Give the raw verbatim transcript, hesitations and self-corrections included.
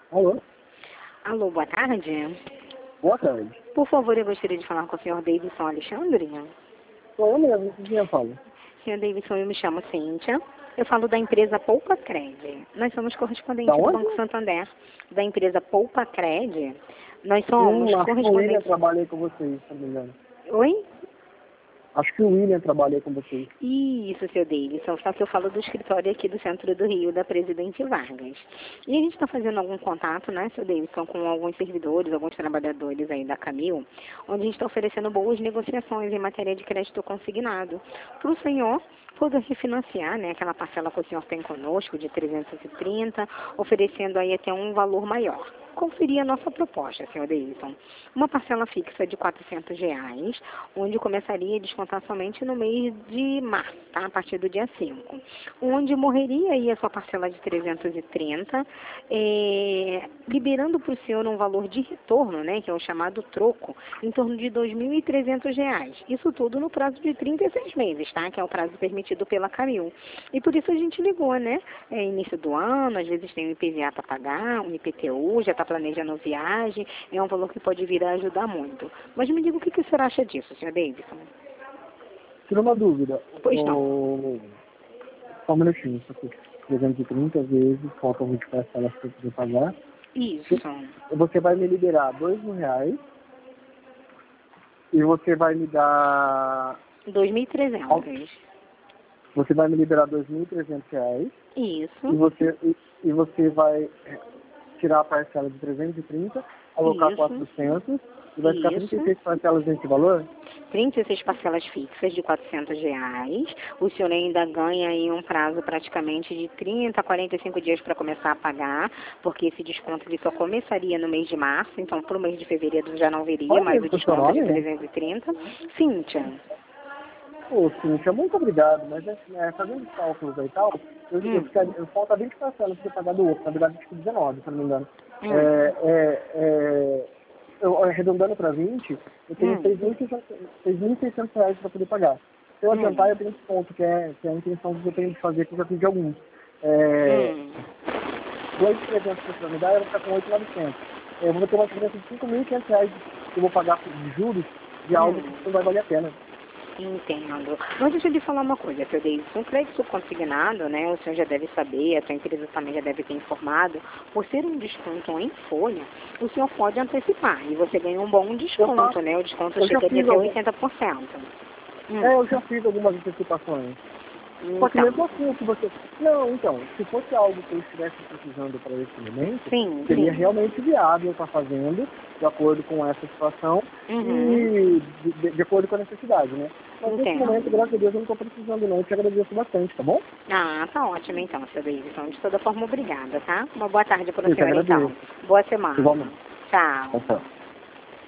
Alô? Alô, boa tarde. Boa tarde. Por favor, eu gostaria de falar com o senhor Davidson Alexandre. Sou eu mesmo, que quem eu falo? Senhor Davidson, eu me chamo Cíntia. Eu falo da empresa Poupa Cred. Nós somos correspondentes Da do onde? Banco Santander. Da empresa Poupa Cred. Nós Hum, somos acho que o William correspondentes... trabalhei com vocês, se não me engano. Oi? Acho que o William trabalhei com vocês. Isso, seu Davidson, só que eu falo do escritório aqui do centro do Rio, da Presidente Vargas. E a gente está fazendo algum contato, né, seu Davidson, com alguns servidores, alguns trabalhadores aí da Camil, onde a gente está oferecendo boas negociações em matéria de crédito consignado para o senhor poder refinanciar, né, aquela parcela que o senhor tem conosco de trezentos e trinta, oferecendo aí até um valor maior. Qual seria a nossa proposta, senhor Davidson? Uma parcela fixa de quatrocentos reais, onde começaria a descontar somente no mês de março, tá? A partir do dia cinco. Onde morreria aí a sua parcela de trezentos e trinta, é, liberando para o senhor um valor de retorno, né, que é o chamado troco, em torno de dois mil e trezentos reais. Isso tudo no prazo de trinta e seis meses, tá? Que é o prazo permitido pela Camil. E por isso a gente ligou, né? É início do ano, às vezes tem um I P V A para pagar, um I P T U, já está planejando viagem, é um valor que pode vir a ajudar muito. Mas me diga o que, que o senhor acha disso, senhor Davidson? Tira uma dúvida. Pois não. O... Só um minutinho, isso aqui. trezentos e trinta vezes, faltam vinte parcelas para eu poder pagar. Isso. Você vai me liberar dois mil reais e você vai me dar... dois mil e trezentos. Você vai me liberar dois mil e trezentos reais. Isso. E você, e, e você vai tirar a parcela de trezentos e trinta, alocar Isso. quatrocentos e vai ficar Isso. trinta e seis parcelas nesse valor? trinta e seis parcelas fixas de quatrocentos reais. O senhor ainda ganha em um prazo praticamente de trinta a quarenta e cinco dias para começar a pagar, porque esse desconto ele só começaria no mês de março, então para o mês de fevereiro já não viria Qual é mais o mesmo o seu desconto de nome? trezentos e trinta. Cíntia. Pô, Cíntia, muito obrigado, mas é, é, fazendo os cálculos aí e tal, eu, eu, Hum. ficaria, eu falta vinte parcelas para pagar do outro, na verdade acho que dezenove, se não me engano. Hum. É, é, é, eu, arredondando para vinte, eu tenho Hum. seis mil e seiscentos reais para poder pagar. Se eu Hum. adiantar, eu tenho esse ponto, que é, que é a intenção que eu tenho de fazer, que eu já fiz de alguns. É, Hum. dois mil e trezentos que você me dar, eu vou ficar com oito mil e novecentos. Eu vou ter uma diferença de cinco mil e quinhentos reais que eu vou pagar de juros de algo Hum. que não vai valer a pena. Entendo. Mas deixa eu lhe falar uma coisa, seu Davidson. Um crédito consignado, né, o senhor já deve saber, a sua empresa também já deve ter informado, por ser um desconto em folha, o senhor pode antecipar e você ganha um bom desconto, né? O desconto Eu já chega fiz até algum... oitenta por cento. Hum. É, eu já fiz algumas antecipações. Só que Então, mesmo assim, se você... Não, então, se fosse algo que eu estivesse precisando para esse momento, sim, seria sim. realmente viável estar fazendo, de acordo com essa situação Uhum. e de, de, de acordo com a necessidade, né? Mas nesse Entendo. momento, graças a Deus, eu não estou precisando não. Eu te agradeço bastante, tá bom? Ah, tá ótimo então, seu Davidson. De toda forma, obrigada, tá? Uma boa tarde para o Eu te senhor, então. agradeço. Boa semana. Igualmente. Tchau. Tchau, tchau.